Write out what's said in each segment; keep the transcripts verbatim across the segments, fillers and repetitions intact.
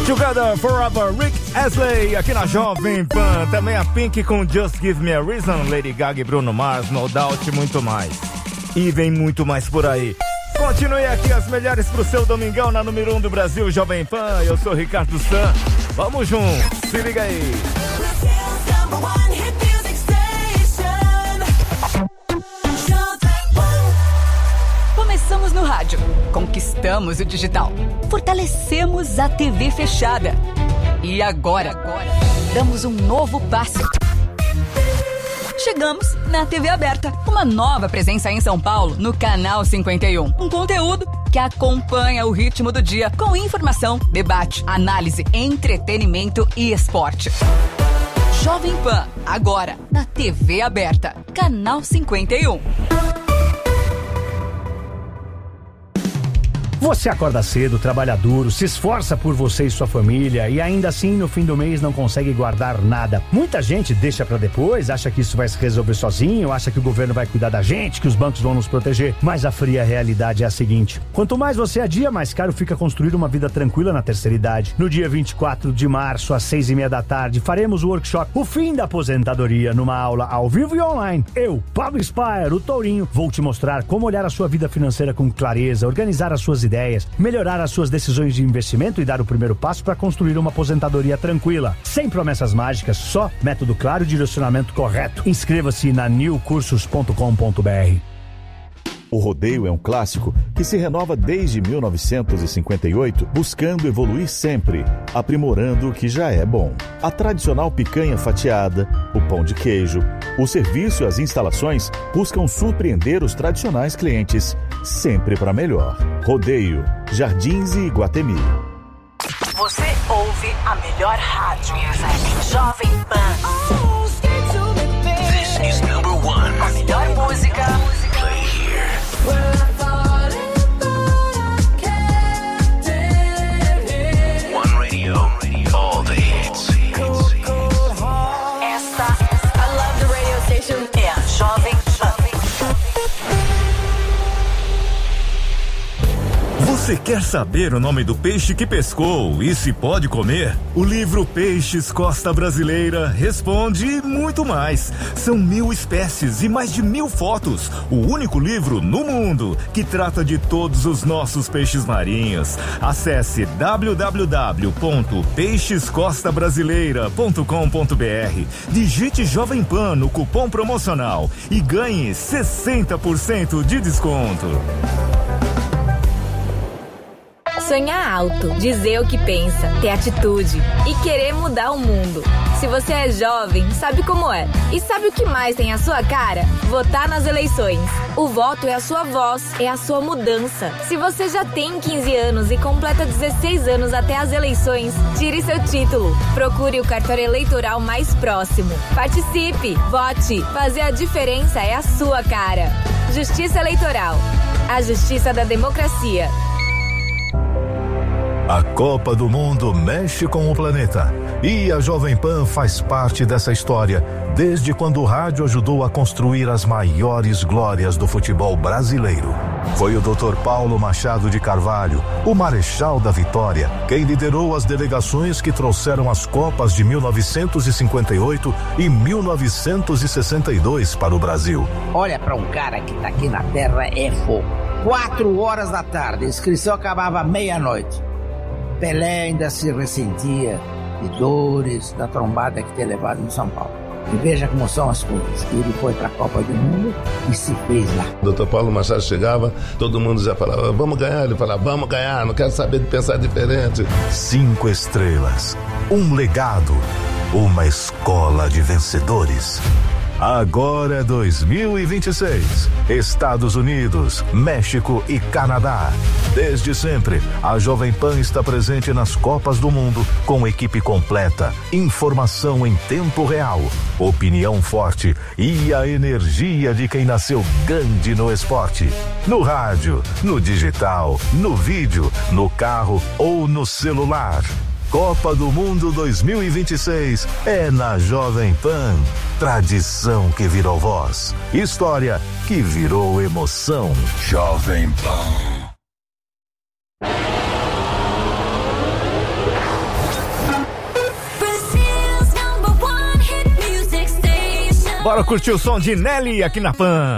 Together Forever, Rick Astley, aqui na Jovem Pan. Também a Pink com Just Give Me a Reason, Lady Gaga e Bruno Mars, No Doubt e muito mais. E vem muito mais por aí. Continue aqui as melhores pro seu domingão na número um do Brasil, Jovem Pan. Eu sou Ricardo San. Vamos juntos, se liga aí. Começamos no rádio, conquistamos o digital, fortalecemos a T V fechada. E agora, agora, damos um novo passo. Chegamos na T V aberta, uma nova presença em São Paulo, no Canal cinquenta e um. Um conteúdo que acompanha o ritmo do dia, com informação, debate, análise, entretenimento e esporte. Jovem Pan, agora, na T V aberta, Canal cinquenta e um. Você acorda cedo, trabalha duro, se esforça por você e sua família e ainda assim no fim do mês não consegue guardar nada. Muita gente deixa pra depois, acha que isso vai se resolver sozinho, acha que o governo vai cuidar da gente, que os bancos vão nos proteger. Mas a fria realidade é a seguinte: quanto mais você adia, mais caro fica construir uma vida tranquila na terceira idade. No dia vinte e quatro de março, às seis e meia da tarde, faremos o workshop O Fim da Aposentadoria, numa aula ao vivo e online. Eu, Pablo Spire, o Tourinho, vou te mostrar como olhar a sua vida financeira com clareza, organizar as suas ideias, ideias, melhorar as suas decisões de investimento e dar o primeiro passo para construir uma aposentadoria tranquila. Sem promessas mágicas, só método claro e direcionamento correto. Inscreva-se na new cursos ponto com ponto b r. O rodeio é um clássico que se renova desde mil novecentos e cinquenta e oito, buscando evoluir sempre, aprimorando o que já é bom. A tradicional picanha fatiada, o pão de queijo, o serviço e as instalações buscam surpreender os tradicionais clientes, sempre para melhor. Rodeio, Jardins e Iguatemi. Você ouve a melhor rádio. Jovem Pan. This is number one. A melhor música. Play here. One radio, all the hits. Esta, I love the radio station, é a Jovem Pan. Você quer saber o nome do peixe que pescou e se pode comer? O livro Peixes Costa Brasileira responde e muito mais. São mil espécies e mais de mil fotos. O único livro no mundo que trata de todos os nossos peixes marinhos. Acesse w w w ponto peixes costa brasileira ponto com ponto b r. Digite Jovem Pan no cupom promocional e ganhe sessenta por cento de desconto. Sonhar alto, dizer o que pensa, ter atitude e querer mudar o mundo. Se você é jovem, sabe como é. E sabe o que mais tem a sua cara? Votar nas eleições. O voto é a sua voz, é a sua mudança. Se você já tem quinze anos e completa dezesseis anos até as eleições, tire seu título. Procure o cartório eleitoral mais próximo. Participe, vote. Fazer a diferença é a sua cara. Justiça Eleitoral. A justiça da democracia. A Copa do Mundo mexe com o planeta e a Jovem Pan faz parte dessa história desde quando o rádio ajudou a construir as maiores glórias do futebol brasileiro. Foi o doutor Paulo Machado de Carvalho, o Marechal da Vitória, quem liderou as delegações que trouxeram as Copas de mil novecentos e cinquenta e oito e mil novecentos e sessenta e dois para o Brasil. Olha, para um cara que tá aqui na Terra é fogo. Quatro horas da tarde, a inscrição acabava meia-noite. Pelé ainda se ressentia de dores da trombada que tinha levado em São Paulo. E veja como são as coisas. Ele foi para a Copa do Mundo e se fez lá. O doutor Paulo Machado chegava, todo mundo já falava, vamos ganhar. Ele falava, vamos ganhar, não quero saber de pensar diferente. Cinco estrelas, um legado, uma escola de vencedores. Agora é dois mil e vinte e seis. Estados Unidos, México e Canadá. Desde sempre, a Jovem Pan está presente nas Copas do Mundo com equipe completa, informação em tempo real, opinião forte e a energia de quem nasceu grande no esporte. No rádio, no digital, no vídeo, no carro ou no celular. Copa do Mundo dois mil e vinte e seis é na Jovem Pan. Tradição que virou voz. História que virou emoção. Jovem Pan. Bora curtir o som de Nelly aqui na Pan.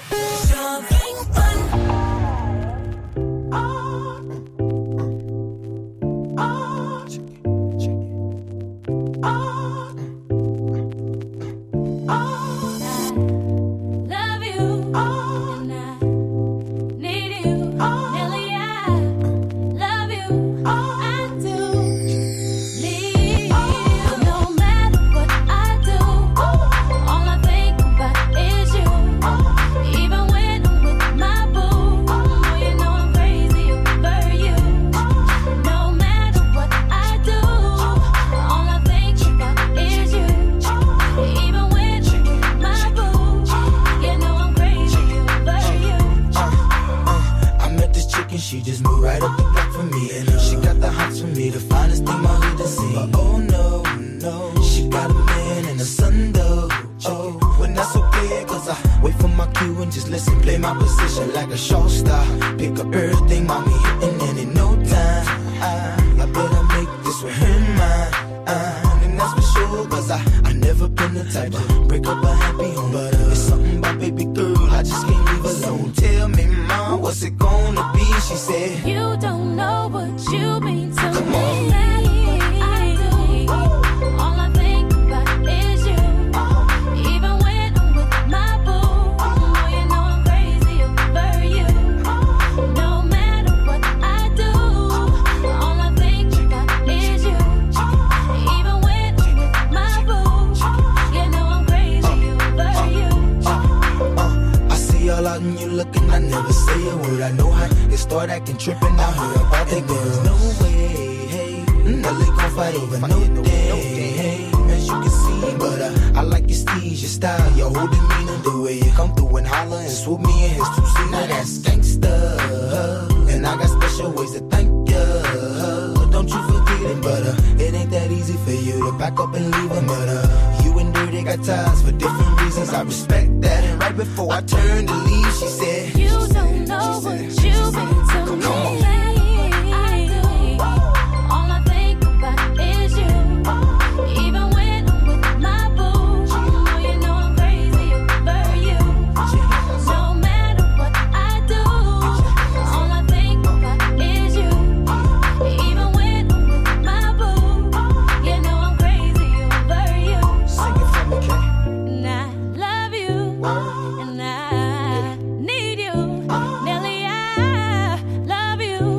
She just moved right up the block for me. And uh, she got the hots for me, the finest thing my hood has seen. But oh no, no, she got a man and a son though. Oh, when that's okay, cause I wait for my cue and just listen. Play my position like a show star. Pick up everything, mommy hitting, and in no time I, I better make this with her mine. Uh, and that's for sure, cause I, I never been the type to break up a happy home. But uh, it's something about baby girl, I just can't leave alone. Tell me, mom, what's it gonna be? She said, you don't know what you mean to Come me. on. I do. All I think about is you. Even when I'm with my boo, oh, you know I'm crazy over you. No matter what I do, all I think about is you. Even when I'm with my boo, you know I'm crazy over you. I see all out and you looking, I never say a word. I know how it start acting tripping out here about the girls. No way, hey, Nelly gon' fight over no day, hey, as you can see. But uh, I like your steez, your style, your whole demeanor, the way you come through and holler and swoop me in his two seat. Now that's gangsta, and I got special ways to thank ya. Don't you forget it, but uh, it ain't that easy for you to back up and leave him. But uh, you and Dirty got ties for different reasons. I respect that. And right before I turned to leave, she said, you don't know what you mean to me. Come on. I do. All I think about is you. Even when I'm with my boo, oh, you know I'm crazy over you. No matter what I do, all I think about is you. Even when I'm with my boo, you know I'm crazy over you. Sing it for me, Kay. And I love you, and I need you. Nelly, I love you.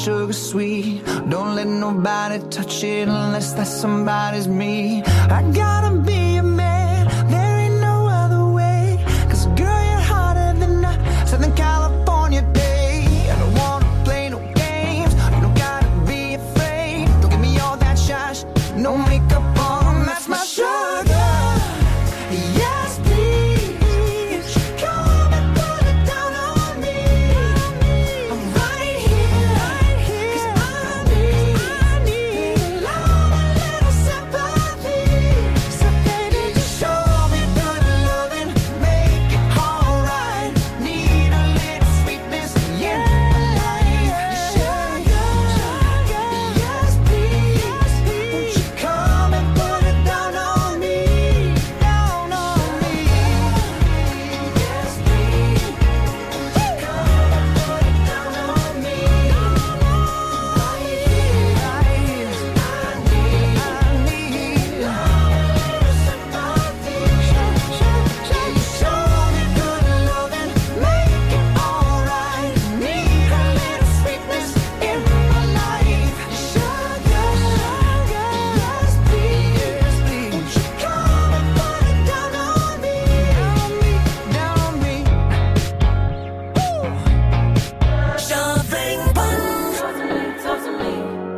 sugar sweet. Don't let nobody touch it unless that somebody's me. I gotta be a man, there ain't no other way. Cause girl, you're hotter than a Southern California day. I don't wanna play no games, you don't gotta be afraid. Don't give me all that shush, no makeup on, that's my sugar. Yes, please, come and put it down on me. I'm right here, cause I need, I need a love, a little sympathy. So baby, just show me good loving, make it alright. Need a little sweetness in my life. Sugar, yes please, won't you come and put it down on me, down on me. Yes please, come and put it down on me. Right here, right here, I need, I need a little sympathy. Show me good loving, make it alright. Need a little sweetness in my life. Sugar, sugar, yes please, won't you come and put it down on me, down on me, down on me. Shoving bun. Talk to me,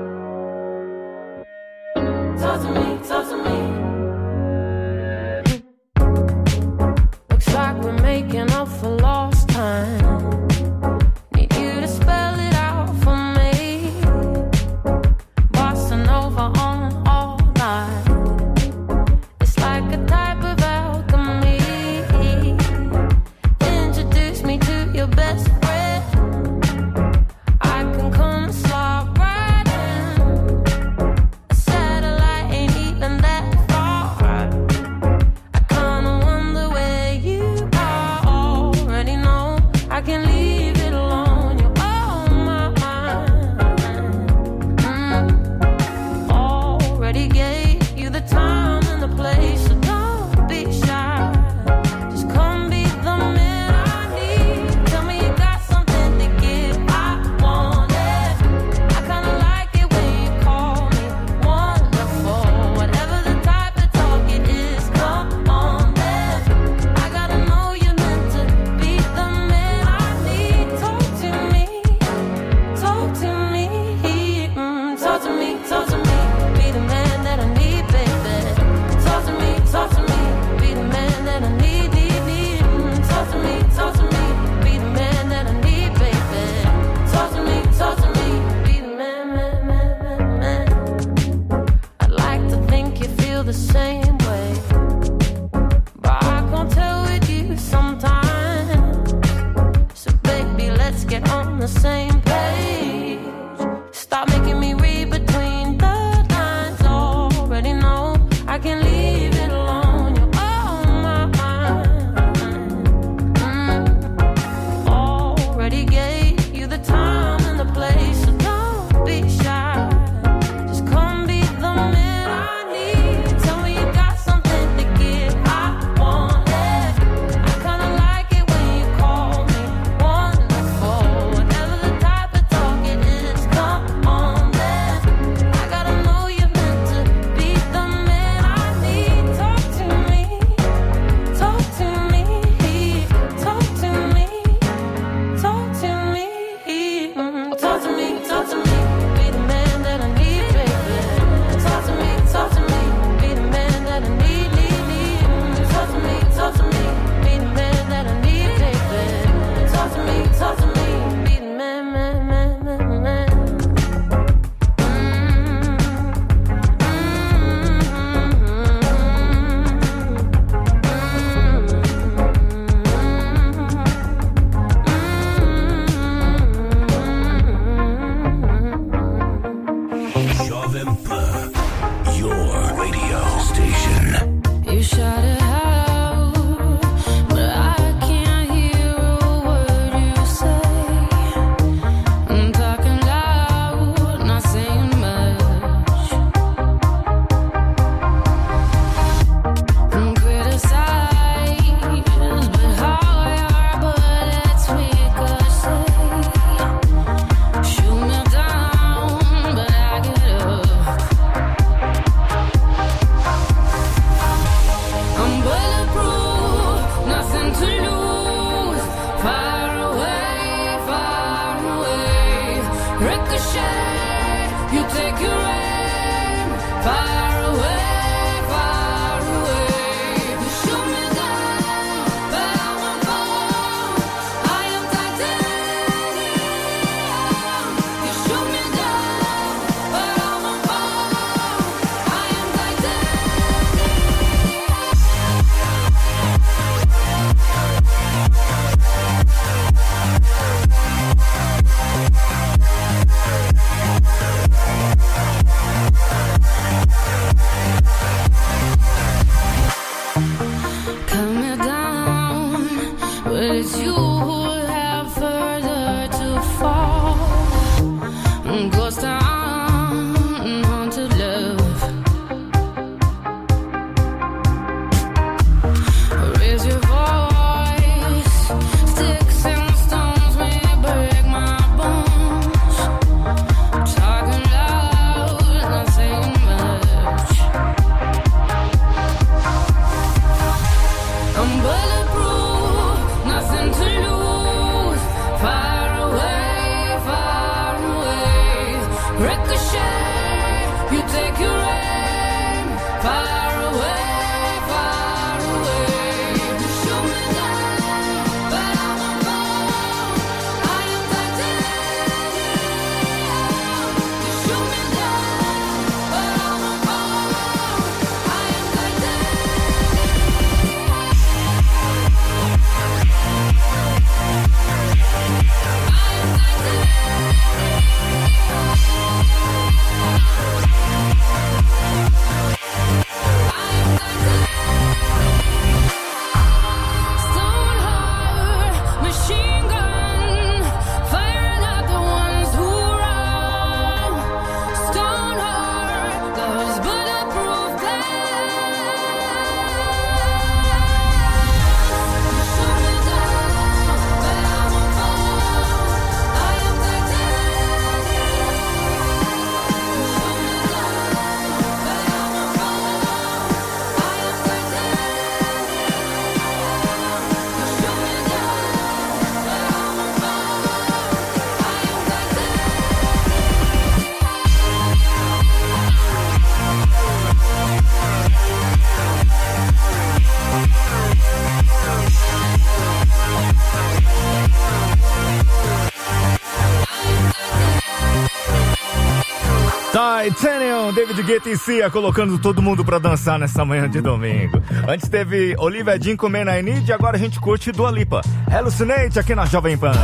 talk to me. Talk to me, talk to me. Looks like we're making up for lost time. Need you to spell it out for me. Bossa Nova on all night. It's like a type of alchemy. Introduce me to your best friend. I can come and slide right in. A satellite ain't even that far. I kinda wonder where you are. Already know I can leave it alone. You're on my mind. Mm. Already gave you the time and the place, so don't be shy. Just come be the man I need. Tell me you got something to give. I want it. I kinda like it when you call me wonderful. Whatever the type of talk it is, come on then. I gotta know you're meant to be the man I need. Talk to me, talk to me, mm, talk to me, talk to me. Be the man that I need, baby. Talk to me, talk to me. Be the man that I need, need, need. Mm, talk to me, talk to me. Be the man that I need, baby. Talk to me, talk to me. Be the man, man, man, man, man. I'd like to think you feel the same way, but I can't tell with you sometimes. So baby, let's get on the same page. Stop making me read between the lines. Already know I can leave it alone. You're on my mind. Mm. Already gave you the time and the place, so don't be shy. Just come be the man I need. Tell me you got Então, David Guetta e Cia colocando todo mundo pra dançar nessa manhã de domingo. Antes teve Olivia Dean com Man I Need e agora a gente curte Dua Lipa. Hallucinate aqui na Jovem Pan.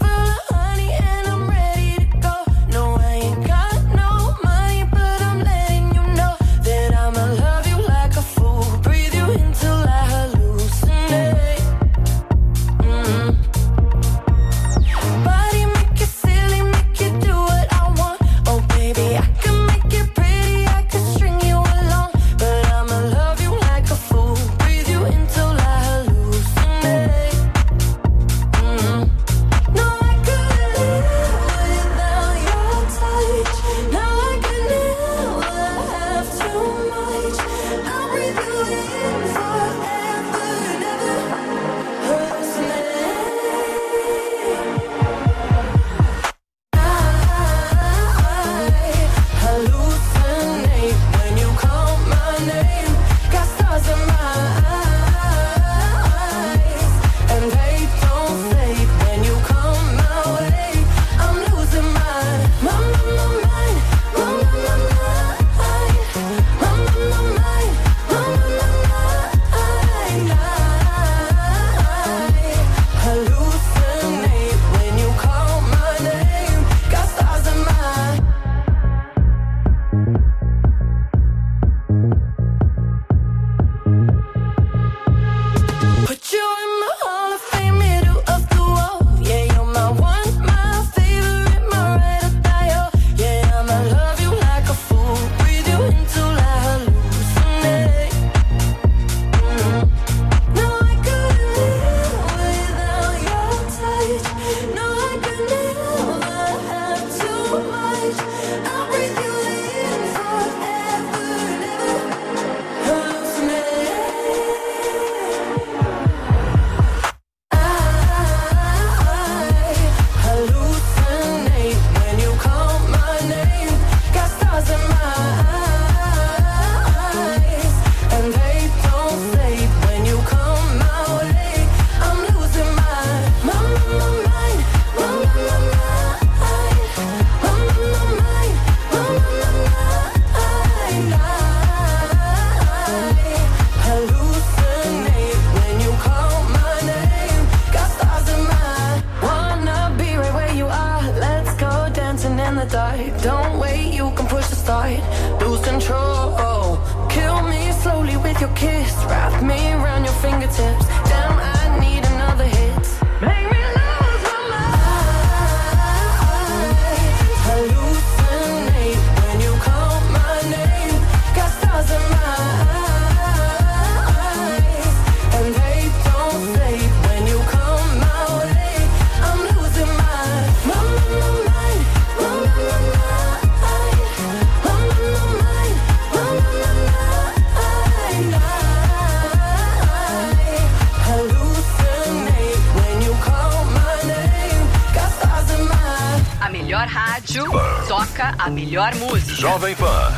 A melhor música. Jovem Pan.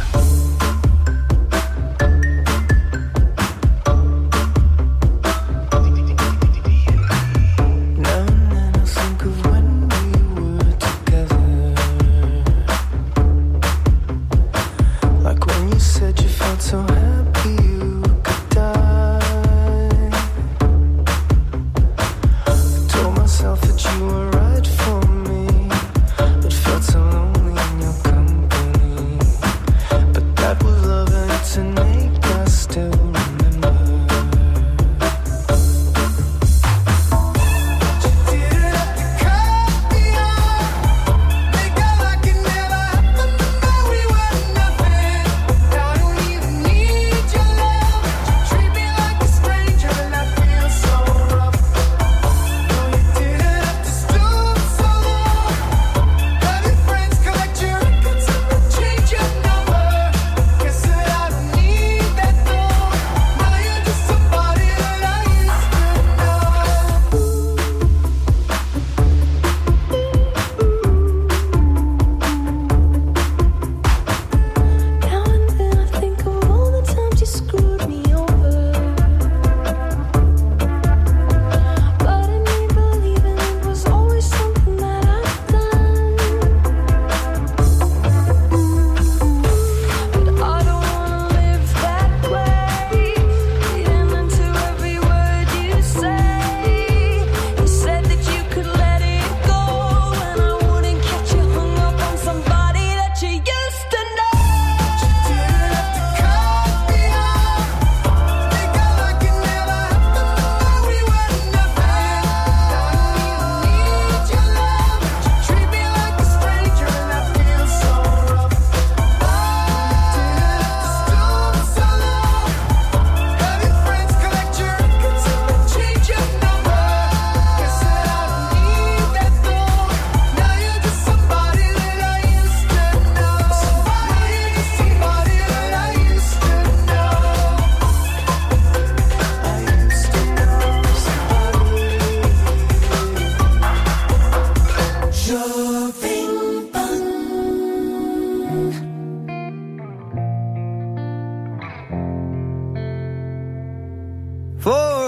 But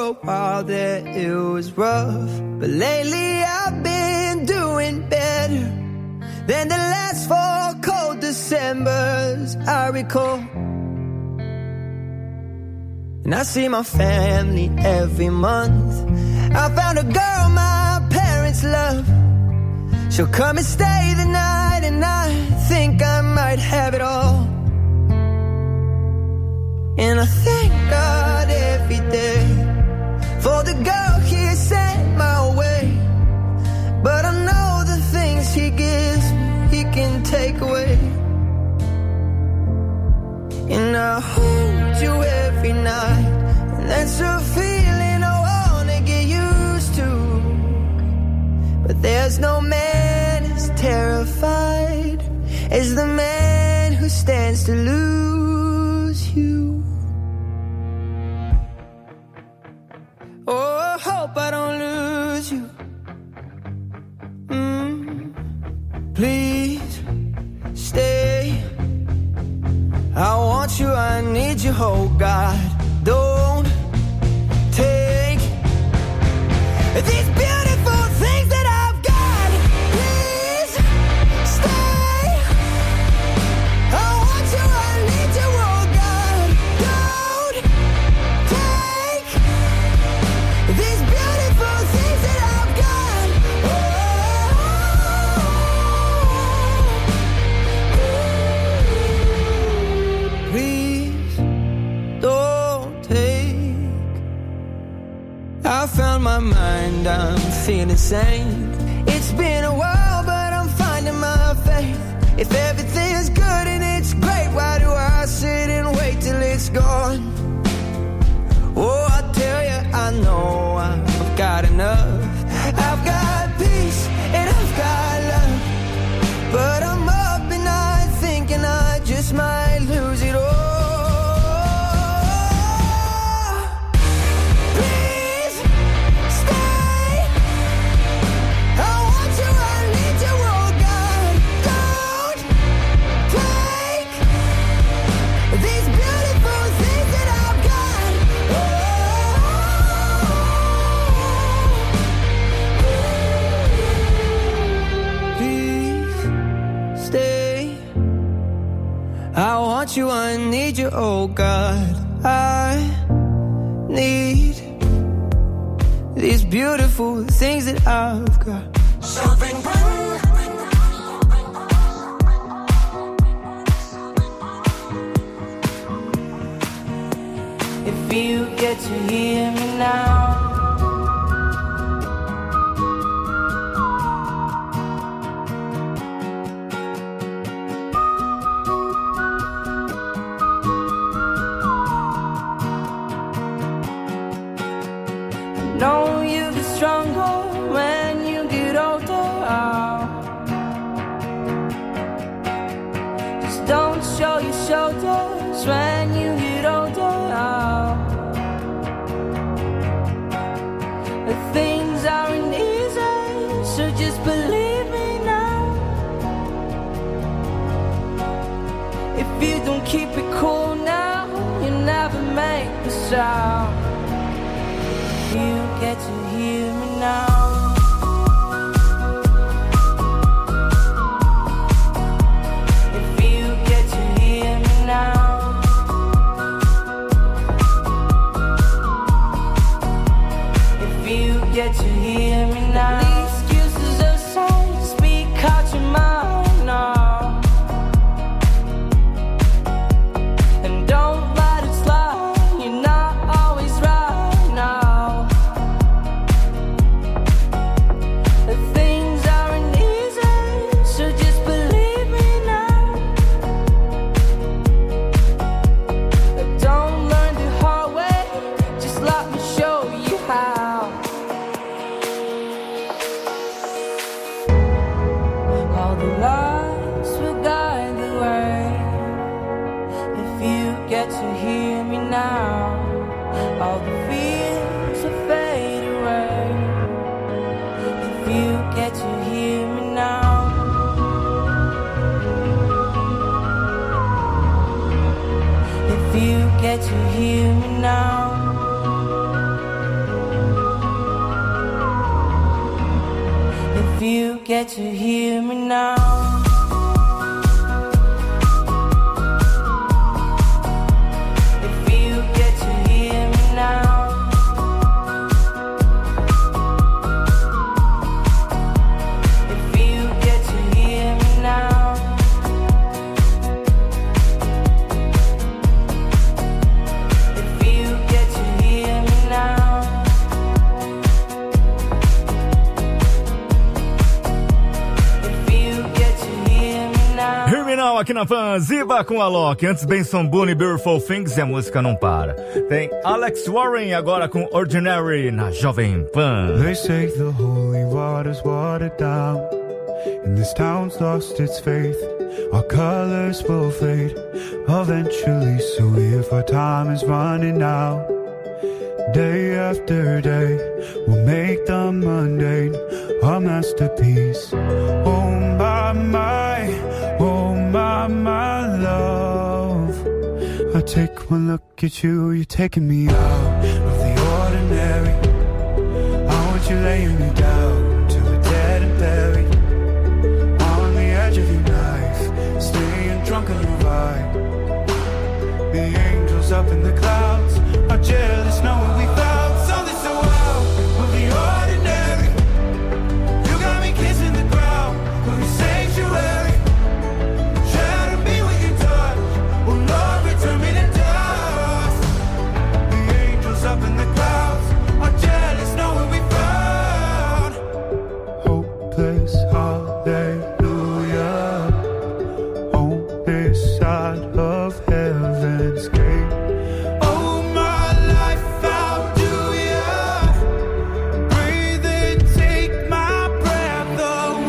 a while there it was rough, but lately I've been doing better than the last four cold Decembers I recall. And I see my family every month. I found a girl my parents love. She'll come and stay the night, and I think I might have it all. And I thank God every day for the girl He sent my way. But I know the things He gives me, He can take away. And I hold you every night, and that's a feeling I wanna get used to. But there's no man as terrified as the man who stands to lose you. Oh, I hope I don't lose you. Mm. Please stay. I want you, I need you, oh God. Don't take these beautiful things that I've got. Please stay. I want you, I need you, oh God. Don't take these beautiful things that I've got. Oh, please don't take. I found my mind, I'm feeling sane. It's been a while, but I'm finding my faith. If everything's good and it's great, why do I sit and wait till it's gone? Oh, I tell you, I know I've got enough. I've got peace and I've got love. But I'm up and I'm thinking I just might lose it all. Please stay. I want you, I need you, oh God. Don't take these beautiful things that I've got. Please stay. I want you, I need you, oh God. I need these beautiful things that I've got. Something If you get to hear me now, know you get stronger when you get older. Just don't show your shoulders when you get older. The things aren't easy, so just believe me now. If you don't keep it cool now, you never make the sound. You get to hear me now. If you get to hear me now. If you get to hear me now. The excuses aside, speak out your mind now. And don't let it slide, you're not always right now. The things aren't easy, so just believe me now. Don't learn the hard way, just let me show you how. All the lights will guide the way. If you get to hear me now, all the fears will fade away. If you get to hear me now. If you get to hear me now. get to hear me now. If you get to hear me now. If you get to hear me now. If you get to hear me now. Hear Me Now aqui na Pan, Ziba com a Loki. Antes Benson Boone, Beautiful Things, e a música não para. Tem Alex Warren agora com Ordinary na Jovem Pan. They say the holy water's watered down, and this town's lost its faith. Our colors will fade eventually, so if our time is running out, day after day, we'll make the mundane our masterpiece. Oh my, my, oh my, my love, I take one look at you, you're taking me out of the ordinary. I want you laying me down to the dead and buried, on the edge of your knife, staying drunk on your vibe. The angels up in the clouds are jealous knowing we found something so out of the ordinary. You got me kissing the ground of your sanctuary. Shadow me with your touch, oh Lord, return me to dust. The angels up in the clouds are jealous knowing we found hopeless hallelujah on this side of heaven's gate. Oh my life, how do ya breathe and take my breath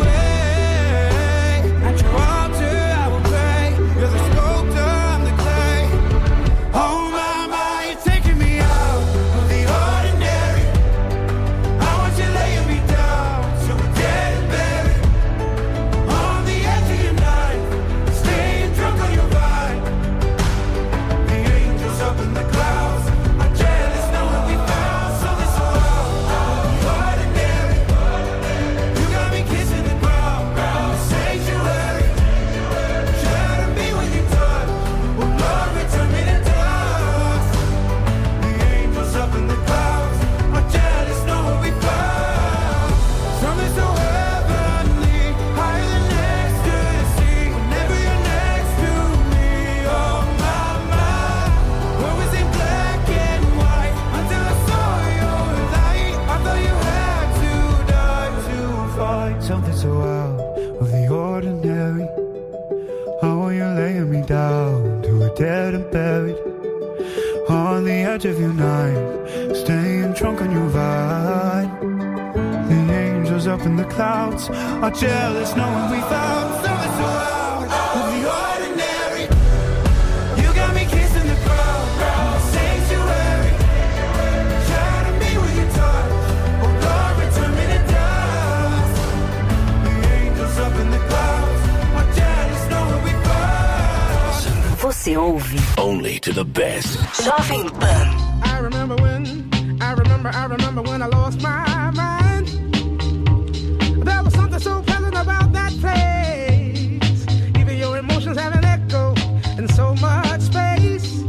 away? At your altar I will pray. You're the sculptor, I'm the clay. Oh my, my, you're taking me out of the ordinary. I want you laying me down so we're dead and buried, on the edge of your knife, staying drunk on your vine. The angels up in the clouds are jealous knowing we found something so out of the ordinary. You got me kissing the ground in the sanctuary. Shadow me with your touch, oh Lord, return me to dust. The angels up in the clouds are jealous knowing we found something so heavenly, higher than ecstasy. Whenever you're next to me, oh my, my, what was in black and white until I saw your light. I thought you had to die to find something so out of the ordinary. I want you laying me down to a dead and buried, on the edge of your knife, staying drunk on your vine. The angels up in the clouds are jealous knowing we found something so out of the ordinary. You got me kissing the ground in the sanctuary. Shadow me with your touch, oh Lord, return me to dust. The angels up in the clouds are jealous knowing we found. Você ouve Only to the best. Jovem Pan. I remember when, I remember, I remember when I lost my mind. There was something so pleasant about that place. Even your emotions have an echo in so much space.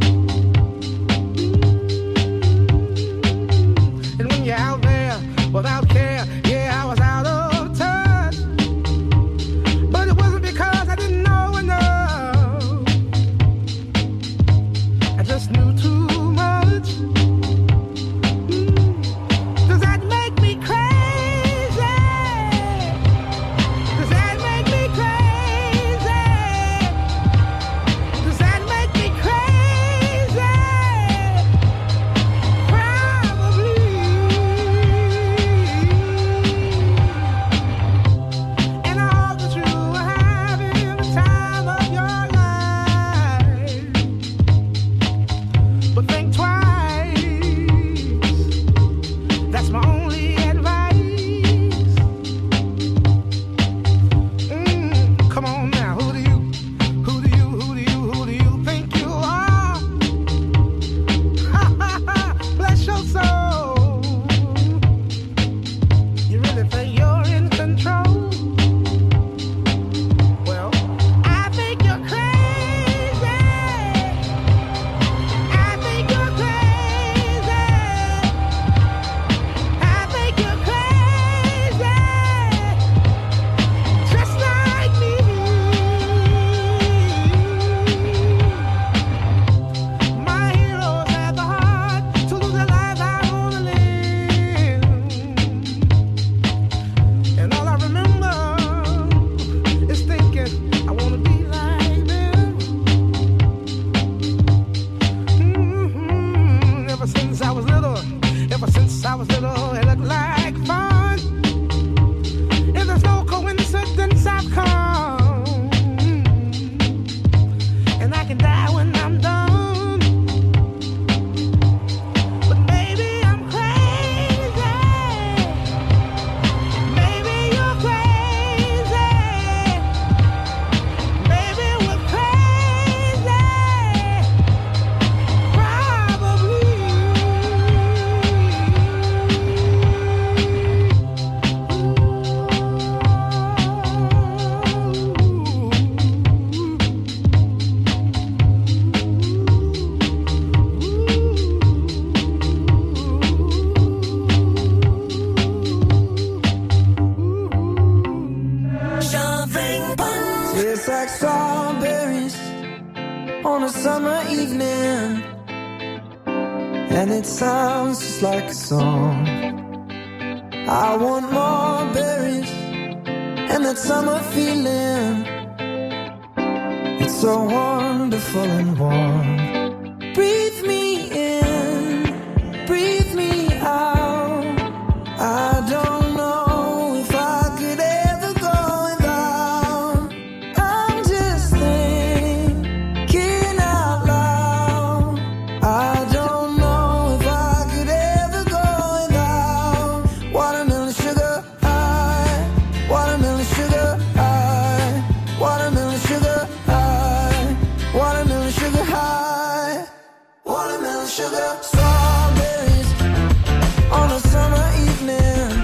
And when you're out there without care, yeah, I was out of touch. But it wasn't because I didn't know enough. I just knew too much. Mm. Does that make and it sounds just like a song. I want more berries and that summer feeling. It's so wonderful and warm. Breathe me in, breathe me out. I don't know if I could ever go without. I'm just thinking out loud. I don't know if I could ever go without watermelon sugar high, watermelon sugar high, watermelon sugar high, watermelon sugar high, watermelon sugar. Strawberries on a summer evening.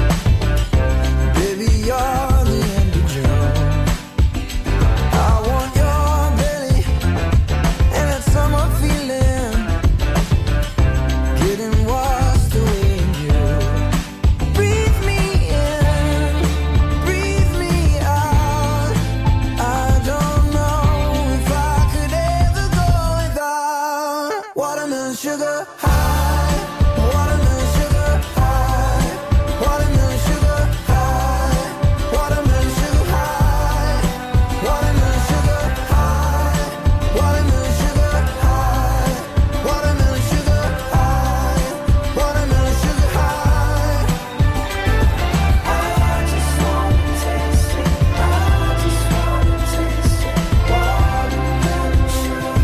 Baby, you're the end of June. I want your belly and that summer feeling. Getting washed away in you. Breathe me in, breathe me out. I don't know if I could ever go without watermelon sugar high, watermelon sugar high, watermelon sugar high, watermelon sugar high, watermelon sugar high, watermelon sugar high, watermelon sugar high, watermelon sugar high. I just wanna taste it. I just wanna taste it. Watermelon sugar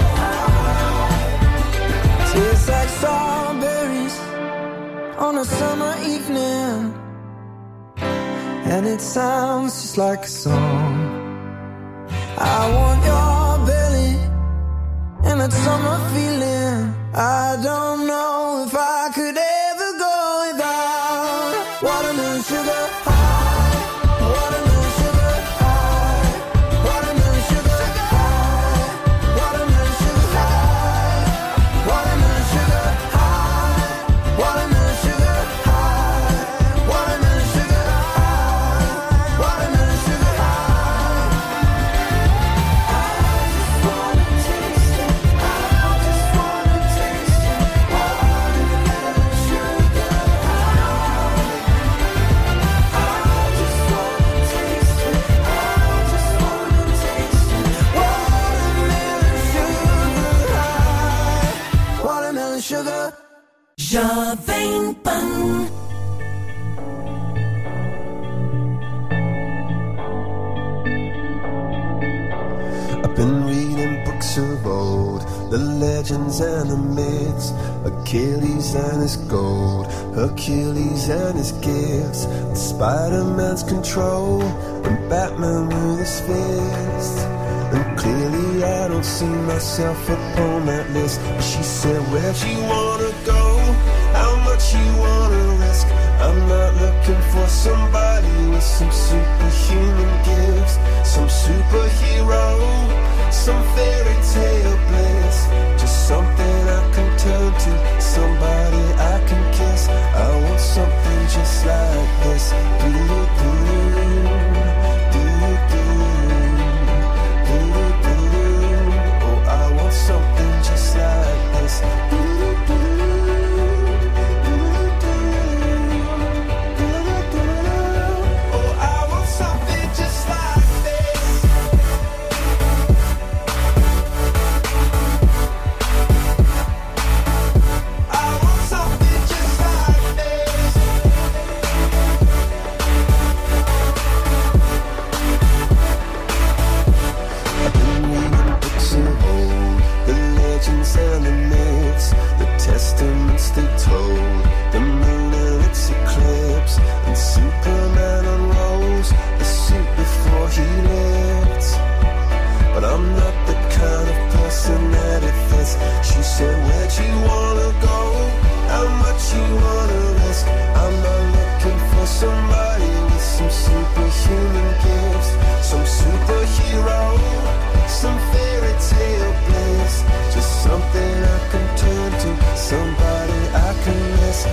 high. Tastes like strawberries on a summer evening, and it sounds just like a song. I want your belly and that summer feeling. I don't know if I could ever go without watermelon sugar high, watermelon sugar high, watermelon sugar high, watermelon sugar high, watermelon sugar high, watermelon sugar high, watermelon sugar high, watermelon sugar high. I just wanna taste it. I just wanna taste it. Watermelon sugar high. I just wanna taste it. I just wanna taste it. Watermelon sugar high. Watermelon sugar. Jovem Pan. I've been reading books of old, the legends and the myths, Achilles and his gold, Hercules and his gifts, and Spider-Man's control, and Batman with his fist. And clearly I don't see myself upon that list. But she said, where'd you wanna go? How much you wanna risk? I'm not looking for somebody with some superhuman gifts, some superhero, some fairy tale bliss. Just something I can turn to, somebody I can kiss. I want something just like this. Do-do-do, do-do-do, do-do-do. Oh, I want something just like this. Do-do-do, do-do-do, do-do-do. Oh, I want something just like this. I want something just like this. I've been reading books of old, the legends and the myths, the testaments they told, the moon and its eclipse, and Superman unrolls the suit before he lived. But I'm not the kind of person that it fits. She said, where'd you wanna go? How much you wanna risk? I'm not looking for somebody with some superhuman gifts, some superhero, some fairy tale bliss. Just something I can turn to, somebody I can miss.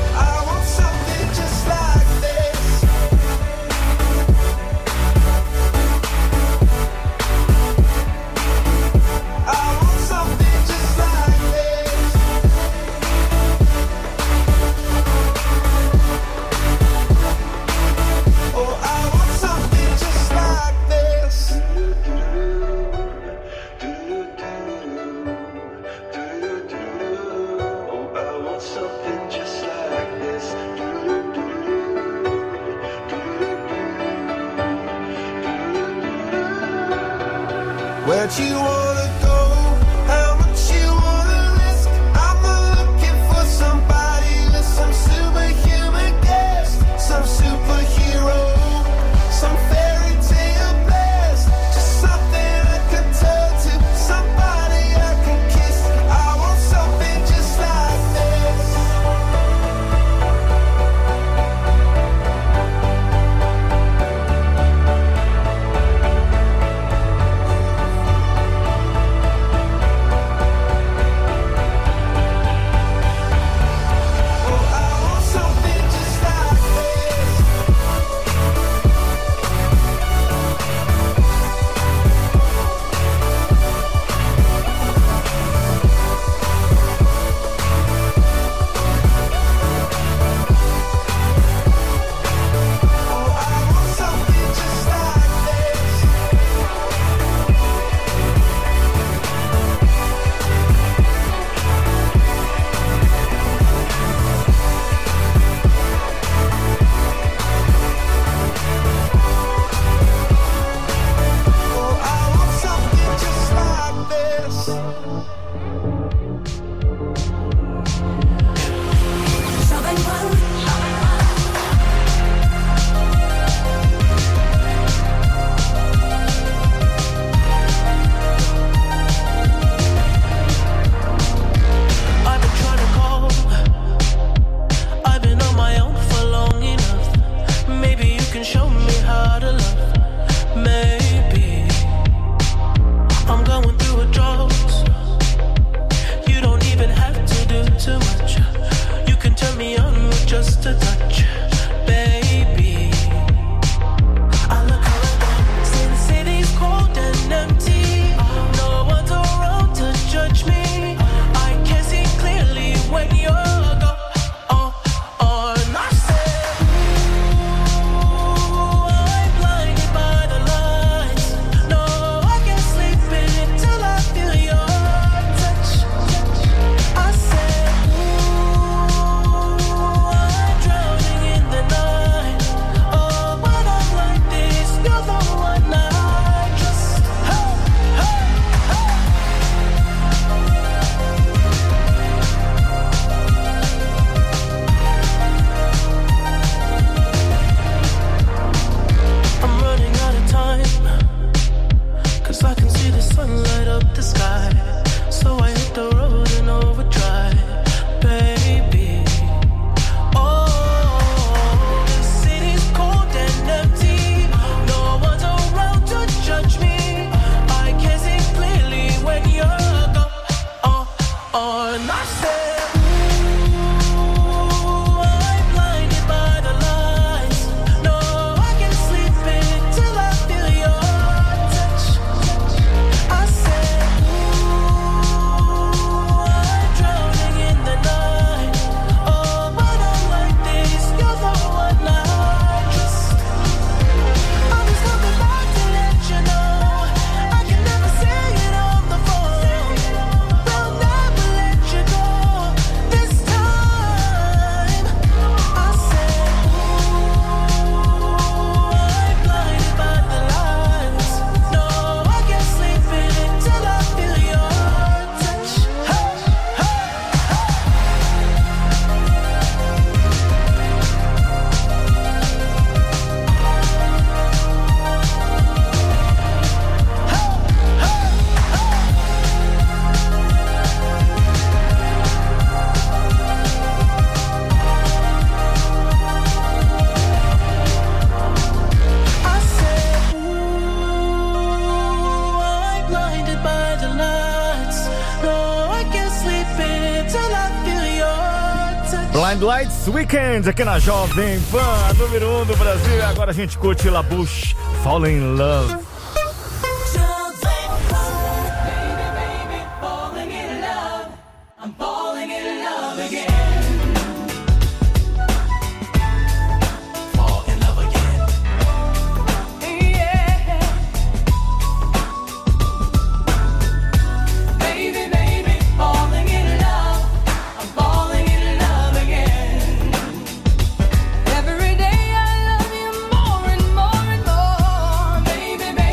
Where'd you wanna go? How much you wanna risk? I'm not looking for somebody with some superhuman gifts, some superhero, some fairy tale blast, just something I can turn to, somebody I can kiss. I want something just like this. I've been trying to call. I've been on my own for long enough. Maybe you can show me how to love. Maybe I'm going through a drought. You don't even have to do too much. You can turn me on with just a touch, baby. I look around, see the city's cold and empty. No one's around to judge me. I can see clearly when you're gone. Oh, oh, and I said, ooh, I'm blinded by the lights. No, I can't sleep until I feel your touch. I said, ooh, I'm drowning in the night. Oh, when I'm like this, you're the one I trust. Hey, hey, hey. I'm running out of time, 'cause I can see the sun light up the sky. So I hit the road in overdrive, baby. Oh, the city's cold and empty. No one's around to judge me. I can see clearly when you're gone. Oh, oh, and I said, ooh, I'm blinded by the lights. No, I can't sleep until I feel your touch. I said, ooh, I'm drowning in the night. Oh, when I'm like this, you're the one I trust. I'm just coming back to let you know I can never say it on the phone. They'll never let you go this time. I said, ooh, I'm blinded by the lights. No, I can't sleep until I feel your touch. Hey, hey, I said, ooh, I'm blinded by the lights. No, I can't sleep until I feel your touch. Blind Lights Weekend aqui na Jovem Pan, número um do Brasil. E agora a gente curte La Bouche, Falling in Love. Falling in love, I'm falling in love again. Fall in love again. Yeah. Baby, baby, falling in love, I'm falling in love again. Every day I love you more and more and more. Baby, baby.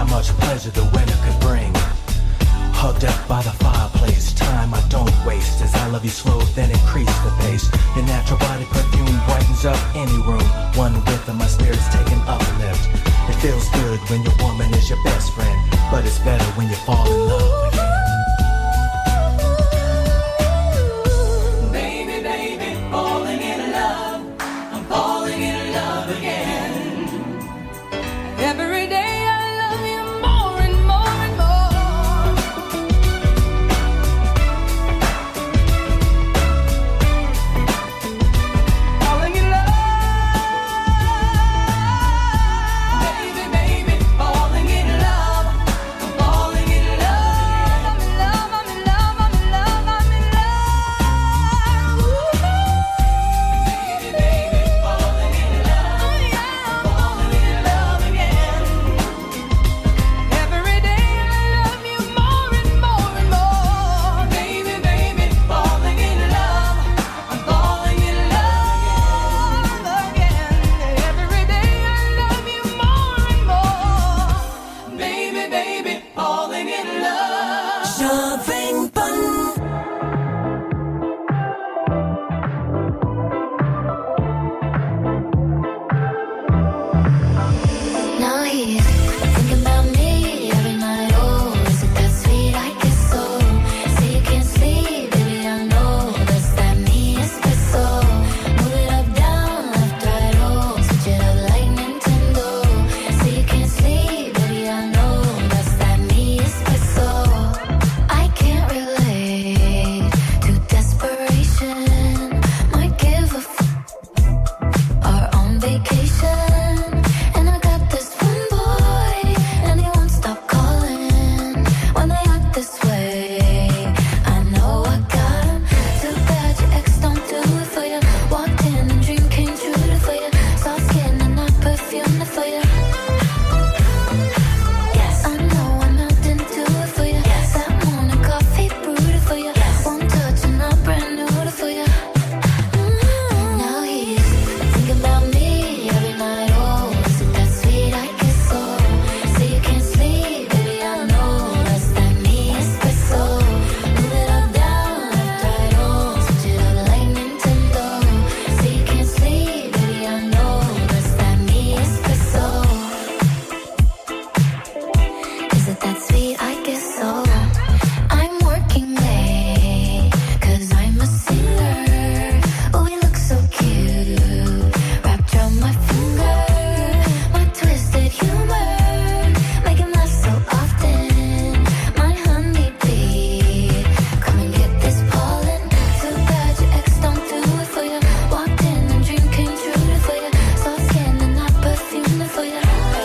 much pleasure the winter could bring. Hugged up by the fireplace, time I don't waste. As I love you slow, then increase the pace. Your natural body perfume brightens up any room. One whiff and my spirit's taking uplift. It feels good when your woman is your best friend, but it's better when you fall in love again. Baby, baby, falling in love. I'm falling in love again. Every day I love you more and more and more. Falling in love. Baby, baby, falling in love. I'm falling in love. I'm in love, I'm in love, I'm in love, I'm in love. Baby, baby, falling in love. Oh yeah, I'm falling in love again. Every day I love you more and more and more. Baby, baby, falling in love. I'm falling in love again. Every day I love you more and more. Baby, baby, falling in love. Shoving fun. Now he's thinking about me every night. Oh, is it that sweet? I guess so. Say you can't sleep, baby. I know that's that me espresso. Move it up, down, left, right. Oh, switch it up like Nintendo. Say you can't sleep, baby. I know that's that me espresso. I can't relate to desperation. Might give a f- are on vacation. And I got this one boy, and he won't stop calling when they act this way. I know I got him. Too bad your ex don't do it for you. Walked in and dream came true for you. Soft skin and I perfumed it for you. Yes, I know I'm melting to it for you. Yes, that morning coffee brewed it for you. Yes, one touch and I brand new it for you. Now he's thinking about me every night. Oh, is it that sweet? I guess so. Say you can't sleep, baby. I know that's that me espresso. Move it up, down, left, right. Oh, switch it up like Nintendo. Say you can't sleep, baby. I know that's that me espresso. Is it that sweet? I guess so. I'm working late, cause I'm a singer. Oh, we look so cute. Wrapped around my finger. My twisted humor. Make him laugh so often. My honeybee. Come and get this pollen. Too bad your ex don't do it for you. Walked in and dream came true for you. Soft skin and I perfumed it for you.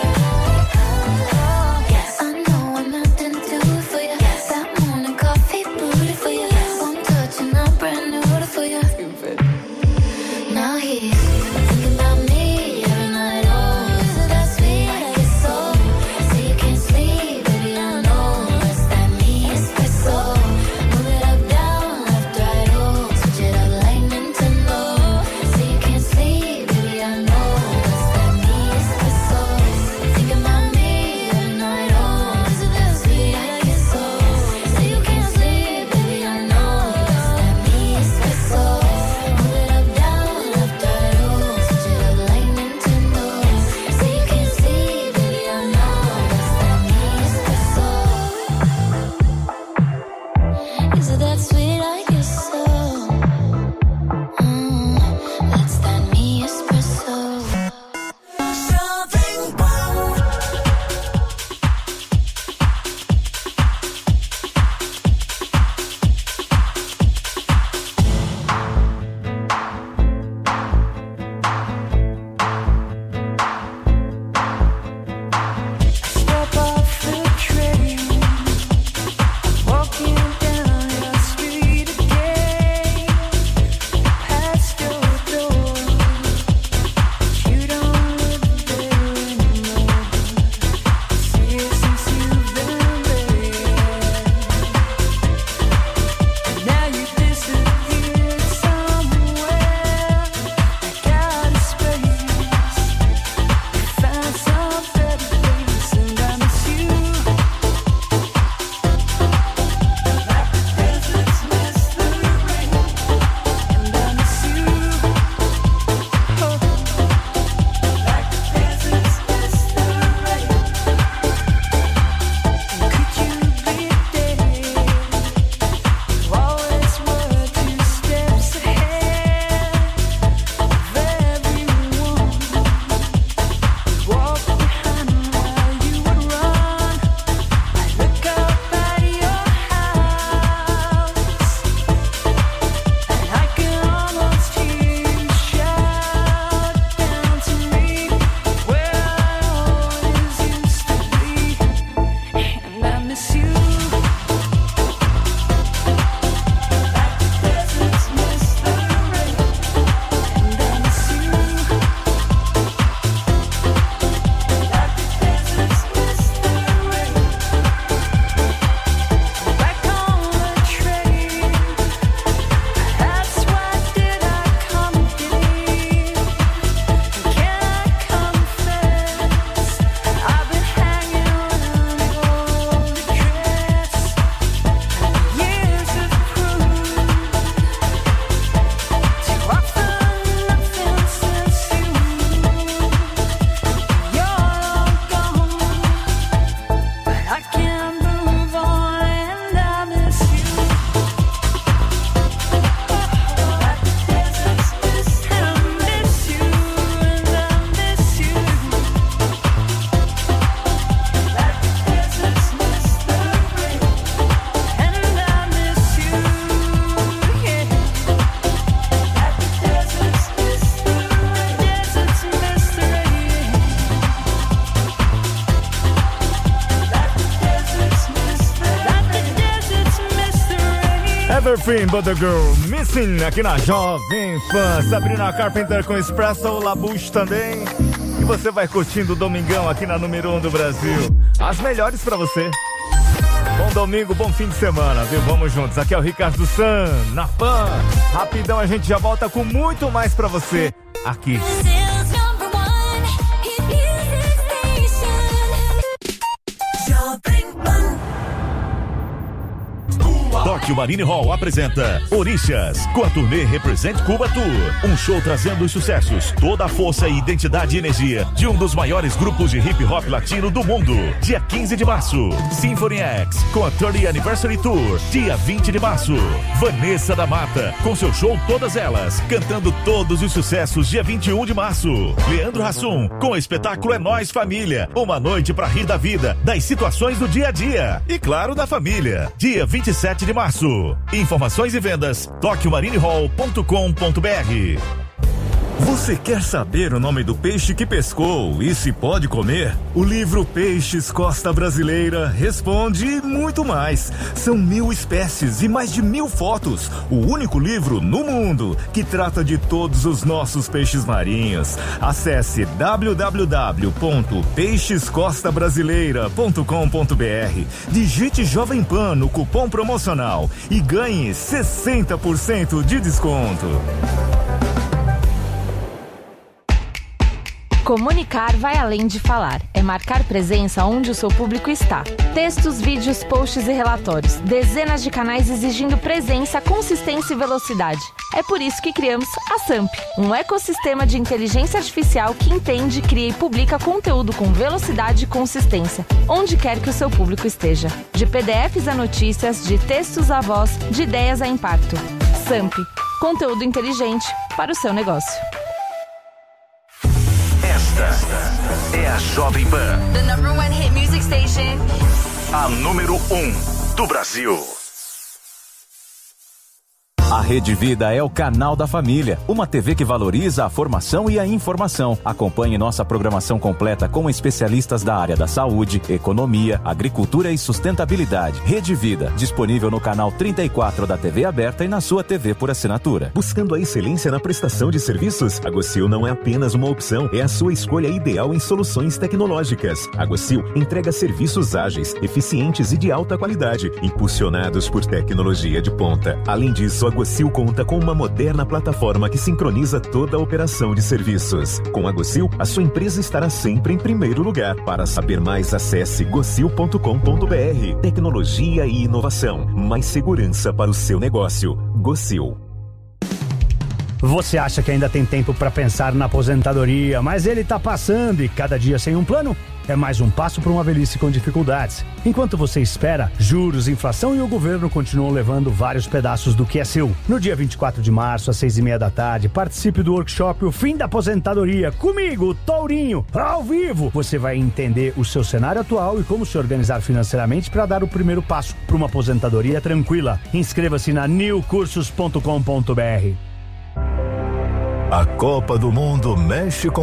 Yes, I know I'm melting to it for you. That morning coffee brewed it for you. One touch and I brand new it for you. Now he's thinking about me every night. Oh, is it that sweet? I guess so. Say you can't sleep, baby. I know that's that me espresso. Move it up, down, left, right. Oh, switch it up like Nintendo. Say you can't sleep, baby. I know that's that me espresso. Thinking about me every night. Oh, is it that sweet? I guess so. Say you can't sleep, baby. I know that's that me espresso. Move it up, down, left, right. Oh, switch it up like Nintendo. Say you can't sleep, baby. I know that's that me espresso. Is it that sweet? I guess so. Mm, that's that me espresso. Shoving bone. Step off the train, walking down your street again, past your door. Nothing But The Girl Missing aqui na Jovem Pan. Sabrina Carpenter com Espresso, Labuche também. E você vai curtindo o Domingão aqui na número um do Brasil. As melhores pra você. Bom domingo, bom fim de semana, viu? Vamos juntos. Aqui é o Ricardo San, na Pan. Rapidão, a gente já volta com muito mais pra você aqui. Tóquio Marine Hall apresenta Orixás, com a turnê Represent Cuba Tour. Um show trazendo os sucessos, toda a força e identidade e energia de um dos maiores grupos de hip hop latino do mundo. Dia quinze de março, Symphony X, com a thirtieth Anniversary Tour. Dia vinte de março, Vanessa da Mata, com seu show Todas Elas, cantando todos os sucessos. Dia vinte e um de março, Leandro Hassum, com o espetáculo É Nós Família. Uma noite pra rir da vida, das situações do dia a dia e, claro, da família. Dia vinte e sete de março. Informações e vendas tóquio marine hall ponto com ponto b r. Você quer saber o nome do peixe que pescou e se pode comer? O livro Peixes Costa Brasileira responde e muito mais. São mil espécies e mais de mil fotos. O único livro no mundo que trata de todos os nossos peixes marinhos. Acesse w w w ponto peixes costa brasileira ponto com ponto b r. Digite Jovem Pan no cupom promocional e ganhe sessenta por cento de desconto. Comunicar vai além de falar. É marcar presença onde o seu público está. Textos, vídeos, posts e relatórios. Dezenas de canais exigindo presença, consistência e velocidade. É por isso que criamos a Samp, um ecossistema de inteligência artificial que entende, cria e publica conteúdo com velocidade e consistência, onde quer que o seu público esteja. De P D Fs a notícias, de textos a voz, de ideias a impacto. Samp, conteúdo inteligente para o seu negócio. Esta é a Jovem Pan, The number one hit music station. a número um do Brasil. A Rede Vida é o canal da família, uma T V que valoriza a formação e a informação. Acompanhe nossa programação completa com especialistas da área da saúde, economia, agricultura e sustentabilidade. Rede Vida, disponível no canal trinta e quatro da T V aberta e na sua T V por assinatura. Buscando a excelência na prestação de serviços? A Gocil não é apenas uma opção, é a sua escolha ideal em soluções tecnológicas. A Gocil entrega serviços ágeis, eficientes e de alta qualidade, impulsionados por tecnologia de ponta. Além disso, a Gocil conta com uma moderna plataforma que sincroniza toda a operação de serviços. Com a Gocil, a sua empresa estará sempre em primeiro lugar. Para saber mais, acesse gocil ponto com ponto b r. Tecnologia e inovação. Mais segurança para o seu negócio. Gocil. Você acha que ainda tem tempo para pensar na aposentadoria, mas ele tá passando e cada dia sem um plano? É mais um passo para uma velhice com dificuldades. Enquanto você espera, juros, inflação e o governo continuam levando vários pedaços do que é seu. No dia vinte e quatro de março, às seis e meia da tarde, participe do workshop O Fim da Aposentadoria. Comigo, Tourinho, ao vivo. Você vai entender o seu cenário atual e como se organizar financeiramente para dar o primeiro passo para uma aposentadoria tranquila. Inscreva-se na new cursos ponto com ponto b r. A Copa do Mundo mexe com